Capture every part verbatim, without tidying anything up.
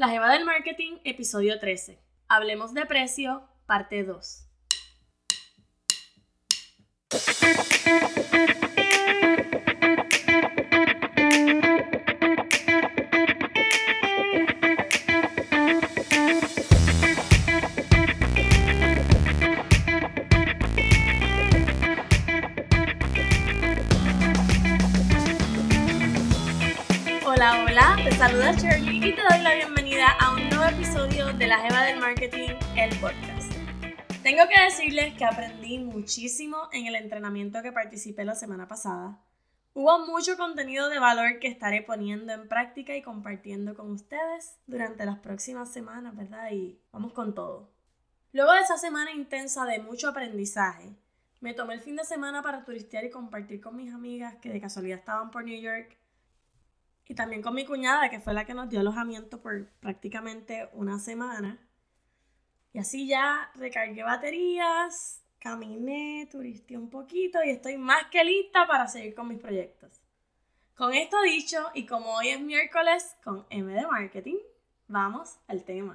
La Jeva del Marketing, episodio trece. Hablemos de precio, parte dos. Hola, hola, te saluda Shirley y te doy la bienvenida a un nuevo episodio de La Jeva del Marketing, el podcast. Tengo que decirles que aprendí muchísimo en el entrenamiento que participé la semana pasada. Hubo mucho contenido de valor que estaré poniendo en práctica y compartiendo con ustedes durante las próximas semanas, ¿verdad? Y vamos con todo. Luego de esa semana intensa de mucho aprendizaje, me tomé el fin de semana para turistear y compartir con mis amigas que de casualidad estaban por New York. Y también con mi cuñada, que fue la que nos dio alojamiento por prácticamente una semana. Y así ya recargué baterías, caminé, turisteé un poquito y estoy más que lista para seguir con mis proyectos. Con esto dicho, y como hoy es miércoles con M de Marketing, vamos al tema.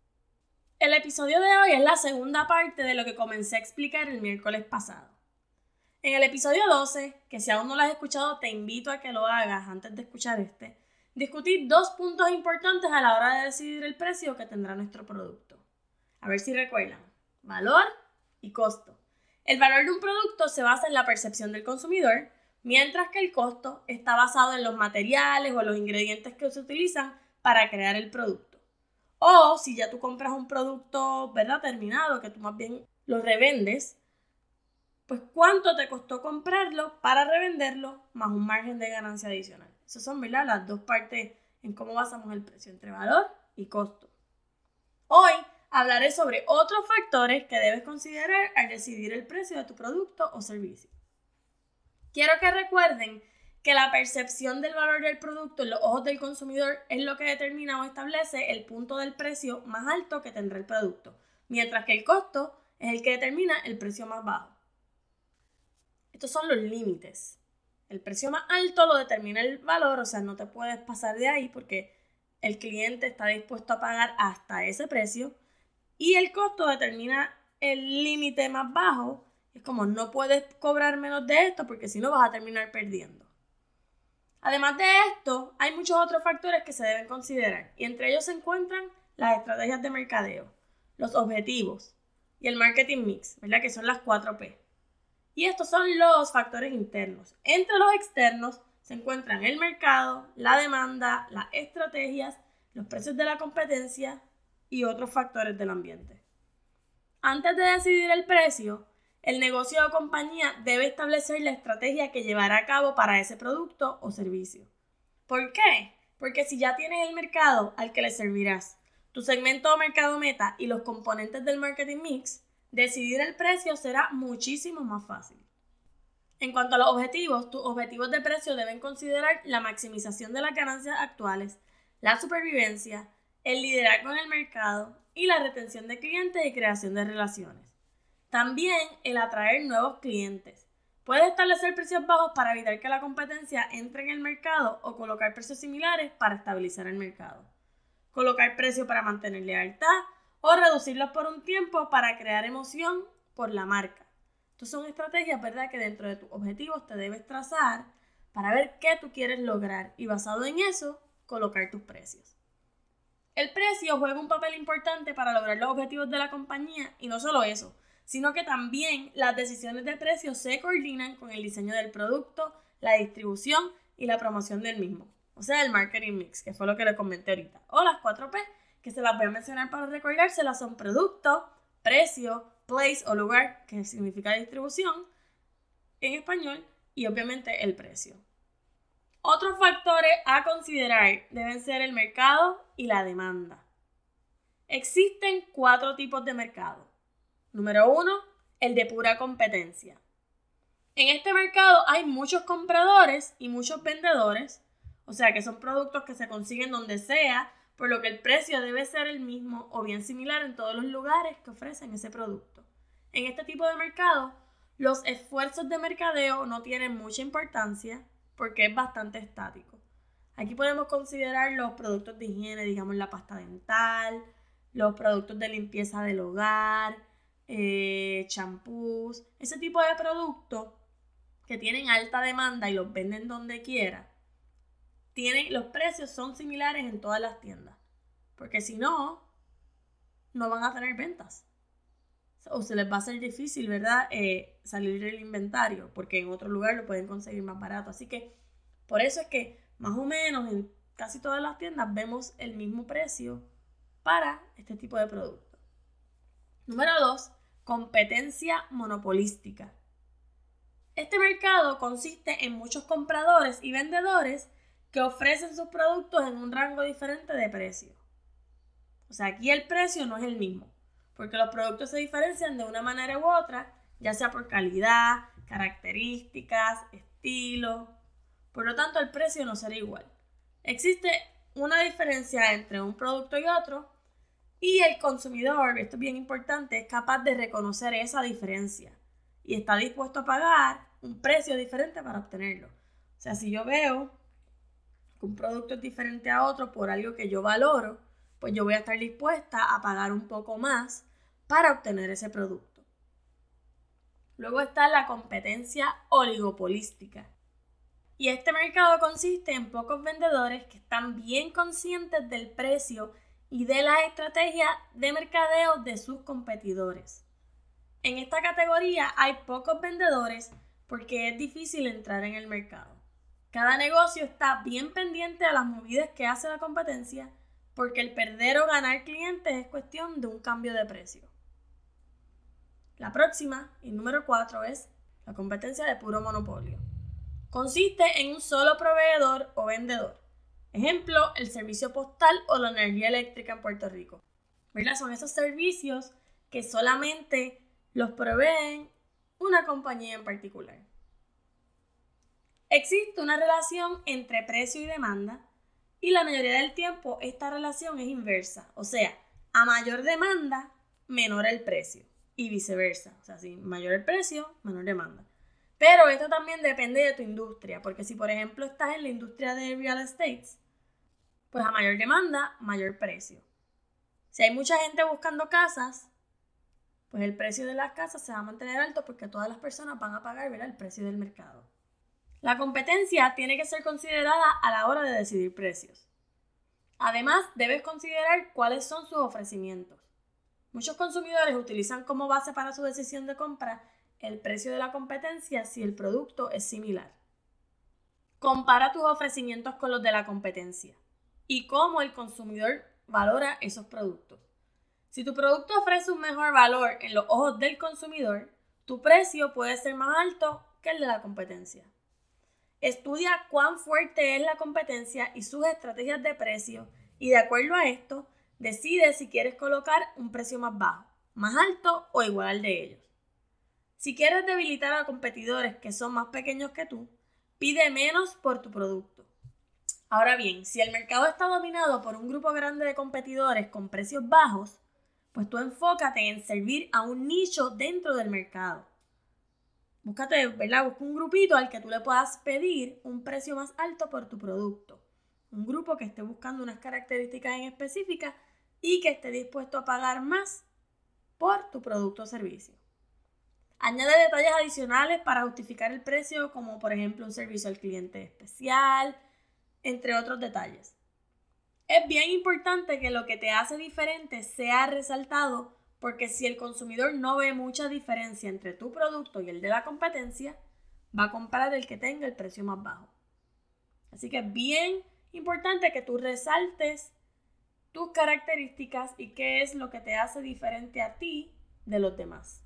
El episodio de hoy es la segunda parte de lo que comencé a explicar el miércoles pasado. En el episodio doce, que si aún no lo has escuchado, te invito a que lo hagas antes de escuchar este, discutí dos puntos importantes a la hora de decidir el precio que tendrá nuestro producto. A ver si recuerdan, valor y costo. El valor de un producto se basa en la percepción del consumidor, mientras que el costo está basado en los materiales o los ingredientes que se utilizan para crear el producto. O si ya tú compras un producto, ¿verdad?, terminado, que tú más bien lo revendes, pues cuánto te costó comprarlo para revenderlo más un margen de ganancia adicional. Esas son, ¿verdad?, las dos partes en cómo basamos el precio, entre valor y costo. Hoy hablaré sobre otros factores que debes considerar al decidir el precio de tu producto o servicio. Quiero que recuerden que la percepción del valor del producto en los ojos del consumidor es lo que determina o establece el punto del precio más alto que tendrá el producto, mientras que el costo es el que determina el precio más bajo. Estos son los límites. El precio más alto lo determina el valor, o sea, no te puedes pasar de ahí porque el cliente está dispuesto a pagar hasta ese precio. Y el costo determina el límite más bajo. Es como no puedes cobrar menos de esto porque si no vas a terminar perdiendo. Además de esto, hay muchos otros factores que se deben considerar. Y entre ellos se encuentran las estrategias de mercadeo, los objetivos y el marketing mix, ¿verdad? Que son las cuatro P. Y estos son los factores internos. Entre los externos se encuentran el mercado, la demanda, las estrategias, los precios de la competencia y otros factores del ambiente. Antes de decidir el precio, el negocio o compañía debe establecer la estrategia que llevará a cabo para ese producto o servicio. ¿Por qué? Porque si ya tienes el mercado al que le servirás, tu segmento o mercado meta y los componentes del marketing mix, decidir el precio será muchísimo más fácil. En cuanto a los objetivos, tus objetivos de precio deben considerar la maximización de las ganancias actuales, la supervivencia, el liderazgo en el mercado y la retención de clientes y creación de relaciones. También el atraer nuevos clientes. Puedes establecer precios bajos para evitar que la competencia entre en el mercado o colocar precios similares para estabilizar el mercado. Colocar precios para mantener lealtad o reducirlos por un tiempo para crear emoción por la marca. Estas son estrategias, ¿verdad?, que dentro de tus objetivos te debes trazar para ver qué tú quieres lograr y basado en eso, colocar tus precios. El precio juega un papel importante para lograr los objetivos de la compañía y no solo eso, sino que también las decisiones de precio se coordinan con el diseño del producto, la distribución y la promoción del mismo. O sea, el marketing mix, que fue lo que le comenté ahorita. O las cuatro P, que se las voy a mencionar para recordárselas, son producto, precio, place o lugar, que significa distribución en español, y obviamente el precio. Otros factores a considerar deben ser el mercado y la demanda. Existen cuatro tipos de mercado. Número uno, el de pura competencia. En este mercado hay muchos compradores y muchos vendedores, o sea que son productos que se consiguen donde sea, por lo que el precio debe ser el mismo o bien similar en todos los lugares que ofrecen ese producto. En este tipo de mercado, los esfuerzos de mercadeo no tienen mucha importancia porque es bastante estático. Aquí podemos considerar los productos de higiene, digamos la pasta dental, los productos de limpieza del hogar, eh, champús, ese tipo de productos que tienen alta demanda y los venden donde quiera. Tienen, los precios son similares en todas las tiendas, porque si no, no van a tener ventas. O se les va a hacer difícil, ¿verdad? Eh, salir del inventario, porque en otro lugar lo pueden conseguir más barato. Así que por eso es que más o menos en casi todas las tiendas vemos el mismo precio para este tipo de productos. Número dos, competencia monopolística. Este mercado consiste en muchos compradores y vendedores que ofrecen sus productos en un rango diferente de precio. O sea, aquí el precio no es el mismo, porque los productos se diferencian de una manera u otra, ya sea por calidad, características, estilo. Por lo tanto, el precio no será igual. Existe una diferencia entre un producto y otro, y el consumidor, esto es bien importante, es capaz de reconocer esa diferencia y está dispuesto a pagar un precio diferente para obtenerlo. O sea, si yo veo que un producto es diferente a otro por algo que yo valoro, pues yo voy a estar dispuesta a pagar un poco más para obtener ese producto. Luego está la competencia oligopolística. Y este mercado consiste en pocos vendedores que están bien conscientes del precio y de las estrategias de mercadeo de sus competidores. En esta categoría hay pocos vendedores porque es difícil entrar en el mercado. Cada negocio está bien pendiente a las movidas que hace la competencia porque el perder o ganar clientes es cuestión de un cambio de precio. La próxima, y número cuatro, es la competencia de puro monopolio. Consiste en un solo proveedor o vendedor. Ejemplo, el servicio postal o la energía eléctrica en Puerto Rico. ¿Verdad? Son esos servicios que solamente los proveen una compañía en particular. Existe una relación entre precio y demanda y la mayoría del tiempo esta relación es inversa. O sea, a mayor demanda, menor el precio y viceversa. O sea, si mayor el precio, menor demanda. Pero esto también depende de tu industria, porque si por ejemplo estás en la industria de real estate, pues a mayor demanda, mayor precio. Si hay mucha gente buscando casas, pues el precio de las casas se va a mantener alto porque todas las personas van a pagar, ¿verdad?, el precio del mercado. La competencia tiene que ser considerada a la hora de decidir precios. Además, debes considerar cuáles son sus ofrecimientos. Muchos consumidores utilizan como base para su decisión de compra el precio de la competencia si el producto es similar. Compara tus ofrecimientos con los de la competencia y cómo el consumidor valora esos productos. Si tu producto ofrece un mejor valor en los ojos del consumidor, tu precio puede ser más alto que el de la competencia. Estudia cuán fuerte es la competencia y sus estrategias de precio y de acuerdo a esto, decide si quieres colocar un precio más bajo, más alto o igual al de ellos. Si quieres debilitar a competidores que son más pequeños que tú, pide menos por tu producto. Ahora bien, si el mercado está dominado por un grupo grande de competidores con precios bajos, pues tú enfócate en servir a un nicho dentro del mercado. Búscate, ¿verdad? Busca un grupito al que tú le puedas pedir un precio más alto por tu producto. Un grupo que esté buscando unas características en específicas y que esté dispuesto a pagar más por tu producto o servicio. Añade detalles adicionales para justificar el precio, como por ejemplo un servicio al cliente especial, entre otros detalles. Es bien importante que lo que te hace diferente sea resaltado, porque si el consumidor no ve mucha diferencia entre tu producto y el de la competencia, va a comprar el que tenga el precio más bajo. Así que es bien importante que tú resaltes tus características y qué es lo que te hace diferente a ti de los demás.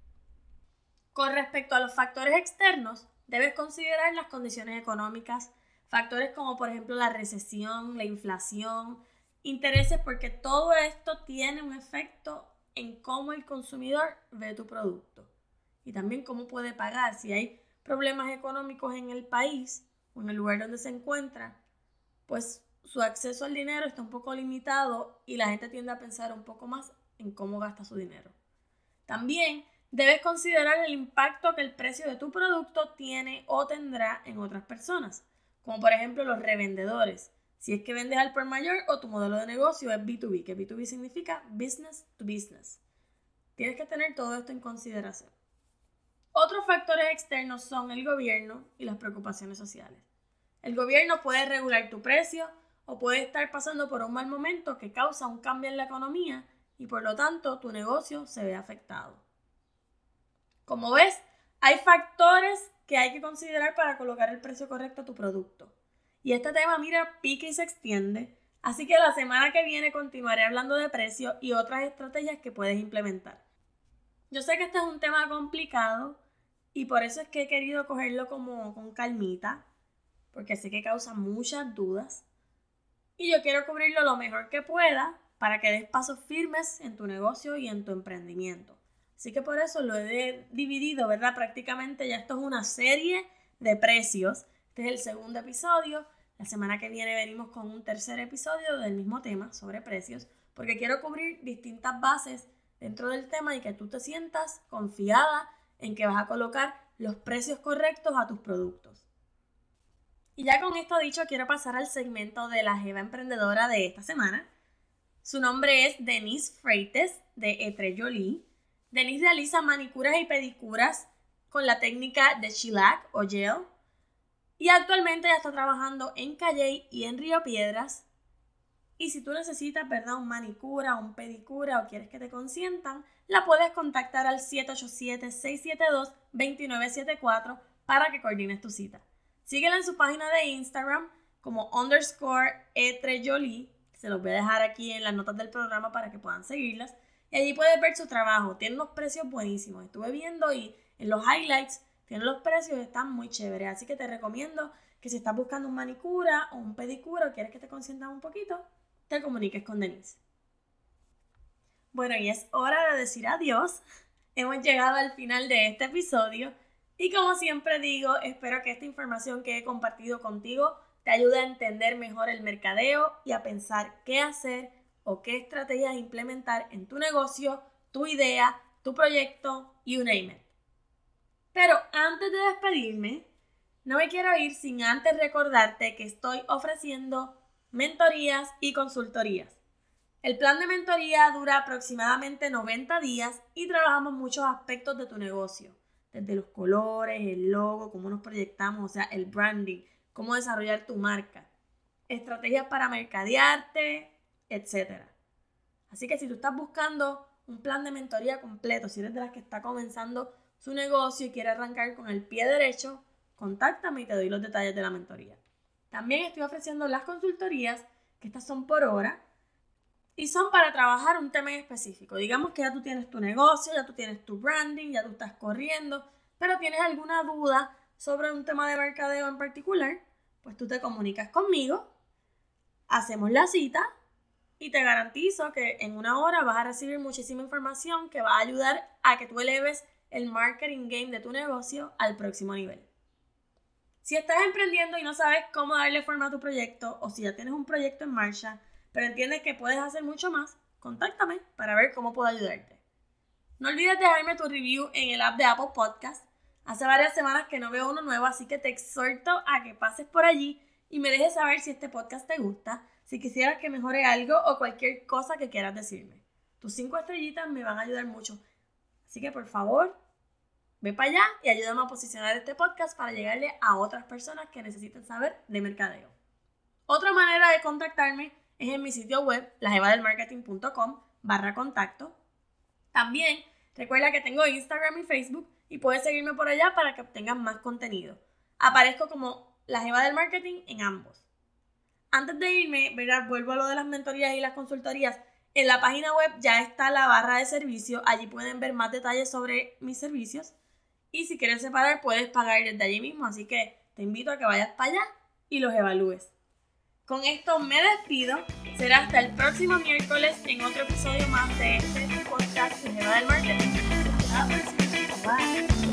Con respecto a los factores externos, debes considerar las condiciones económicas, factores como por ejemplo la recesión, la inflación, intereses, porque todo esto tiene un efecto en cómo el consumidor ve tu producto y también cómo puede pagar. Si hay problemas económicos en el país o en el lugar donde se encuentra, pues su acceso al dinero está un poco limitado y la gente tiende a pensar un poco más en cómo gasta su dinero. También debes considerar el impacto que el precio de tu producto tiene o tendrá en otras personas. como por ejemplo los revendedores, si es que vendes al por mayor o tu modelo de negocio es B dos B, que B dos B significa business to business. Tienes que tener todo esto en consideración. Otros factores externos son el gobierno y las preocupaciones sociales. El gobierno puede regular tu precio o puede estar pasando por un mal momento que causa un cambio en la economía y por lo tanto tu negocio se ve afectado. Como ves, hay factores que hay que considerar para colocar el precio correcto a tu producto. Y este tema, mira, pica y se extiende, así que la semana que viene continuaré hablando de precios y otras estrategias que puedes implementar. Yo sé que este es un tema complicado y por eso es que he querido cogerlo como con calmita, porque sé que causa muchas dudas y yo quiero cubrirlo lo mejor que pueda para que des pasos firmes en tu negocio y en tu emprendimiento. Así que por eso lo he dividido, ¿verdad? Prácticamente ya esto es una serie de precios. Este es el segundo episodio. La semana que viene venimos con un tercer episodio del mismo tema sobre precios, porque quiero cubrir distintas bases dentro del tema y que tú te sientas confiada en que vas a colocar los precios correctos a tus productos. Y ya con esto dicho, quiero pasar al segmento de la Jeva Emprendedora de esta semana. Su nombre es Denise Freites de Etre Jolie. Denise realiza manicuras y pedicuras con la técnica de shellac o gel. Y actualmente ya está trabajando en Calley y en Río Piedras. Y si tú necesitas, ¿verdad?, un manicura, un pedicura o quieres que te consientan, la puedes contactar al siete ocho siete, seis siete dos, dos nueve siete cuatro para que coordines tu cita. Síguela en su página de Instagram como underscore etrejolie. Se los voy a dejar aquí en las notas del programa para que puedan seguirlas. Y allí puedes ver su trabajo. Tiene unos precios buenísimos. Estuve viendo y en los highlights tienen los precios y están muy chéveres. Así que te recomiendo que si estás buscando un manicura o un pedicura o quieres que te consientan un poquito, te comuniques con Denise. Bueno, y es hora de decir adiós. Hemos llegado al final de este episodio. Y como siempre digo, espero que esta información que he compartido contigo te ayude a entender mejor el mercadeo y a pensar qué hacer o qué estrategias implementar en tu negocio, tu idea, tu proyecto, you name it. Pero antes de despedirme, no me quiero ir sin antes recordarte que estoy ofreciendo mentorías y consultorías. El plan de mentoría dura aproximadamente noventa días y trabajamos muchos aspectos de tu negocio, desde los colores, el logo, cómo nos proyectamos, o sea, el branding, cómo desarrollar tu marca, estrategias para mercadearte, etcétera. Así que si tú estás buscando un plan de mentoría completo, si eres de las que está comenzando su negocio y quiere arrancar con el pie derecho, contáctame y te doy los detalles de la mentoría. También estoy ofreciendo las consultorías, que estas son por hora, y son para trabajar un tema en específico. Digamos que ya tú tienes tu negocio, ya tú tienes tu branding, ya tú estás corriendo, pero tienes alguna duda sobre un tema de mercadeo en particular, pues tú te comunicas conmigo, hacemos la cita y te garantizo que en una hora vas a recibir muchísima información que va a ayudar a que tú eleves el marketing game de tu negocio al próximo nivel. Si estás emprendiendo y no sabes cómo darle forma a tu proyecto, o si ya tienes un proyecto en marcha, pero entiendes que puedes hacer mucho más, contáctame para ver cómo puedo ayudarte. No olvides dejarme tu review en el app de Apple Podcast. Hace varias semanas que no veo uno nuevo, así que te exhorto a que pases por allí y me dejes saber si este podcast te gusta, si quisieras que mejore algo o cualquier cosa que quieras decirme. Tus cinco estrellitas me van a ayudar mucho. Así que por favor, ve para allá y ayúdame a posicionar este podcast para llegarle a otras personas que necesiten saber de mercadeo. Otra manera de contactarme es en mi sitio web, lajevadelmarketing.com barra contacto. También recuerda que tengo Instagram y Facebook y puedes seguirme por allá para que obtengas más contenido. Aparezco como La Jeva del Marketing en ambos. Antes de irme, ¿verdad? Vuelvo a lo de las mentorías y las consultorías. En la página web ya está la barra de servicio. Allí pueden ver más detalles sobre mis servicios. Y si quieres separar, puedes pagar desde allí mismo. Así que te invito a que vayas para allá y los evalúes. Con esto me despido. Será hasta el próximo miércoles en otro episodio más de este podcast de Jeva del Marketing. Hasta la próxima. Bye.